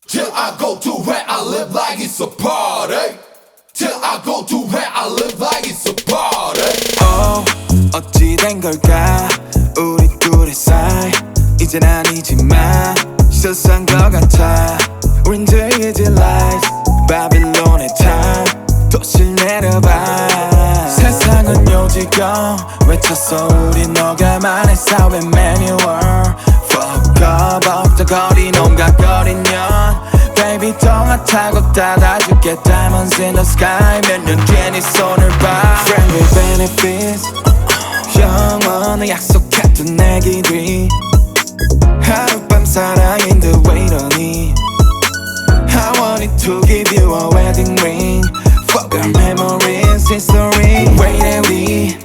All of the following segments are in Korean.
Till I go to where I live like it's a party. Till I go to where I live like it's a party. 어찌 된 걸까 우리 둘의 사이 이젠 아니지만 실수한 것 같아 우린 즐기지 life 바빌론의 time 도시를 내려봐 세상은 요지경 외쳤어 우리 너가만의 사회 매뉴얼 Fuck up 엎적거린 온갖 거린 년 Baby 동화 타고 따라줄게 Diamonds in the sky 몇 년 뒤에 네 손을 봐 Friend with benefits 영원히 약속했던 내기들이 하룻밤 사랑인 듯 왜 이러니 I want it to give you a wedding ring Fuck our memories, history 왜 이래 우리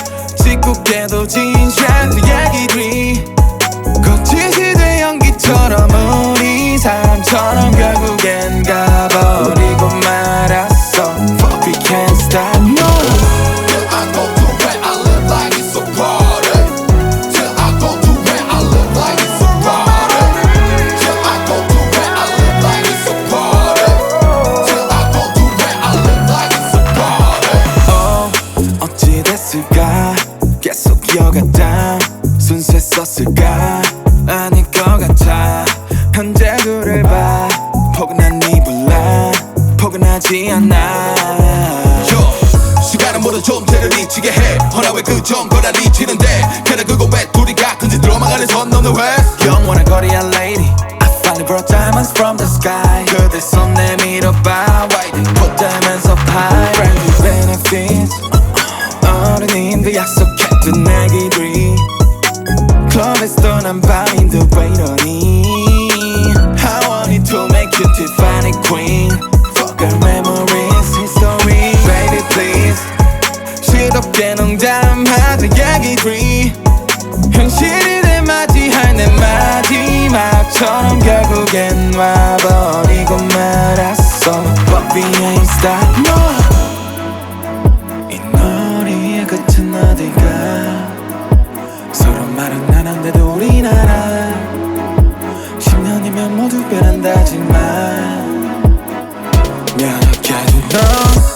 짓궂게도 진실한 이야기들이 거짓이 돼 연기처럼 우리 사람처럼 결국엔 가버리고 말았어 Fuck we can't stop no Till I go to where I live like it's a party. Till I go to where I live like it's a party. Till I go to where I live like it's a party. Till I go to where I live like it's a party. 어찌 됐을까 계속 이어갔다 순수했었을까 아닐 것 같아 현재 둘을 봐 포근한 이불라 포근하지 않아 시간은 모두 존재를 잊히게 해 허나 왜 그 정거란 잊히는데 걔네 그거 왜 둘이 가끔씩 들어만가는 선 넘는 왜 영원한 거리야 lady I finally brought diamonds from the sky 그대 손 내밀어봐 Why they put diamonds up high Friend with benefits 어른인들 약속했던 내기들이 클럽에서 떠난 밤인데 왜 이러니 I want it to make you Tiffany queen Fuck our memories, history Baby please 시덥게 농담하자 얘기들이 현실이 내 맞이할 내 마지막처럼 결국엔 와버리고 말았어 But we ain't stop no 이 놀이의 끝은 어딜까 서로 말은 안 한데도 우린 알아 10년이면 모두 변한다지만 미안하게도 넌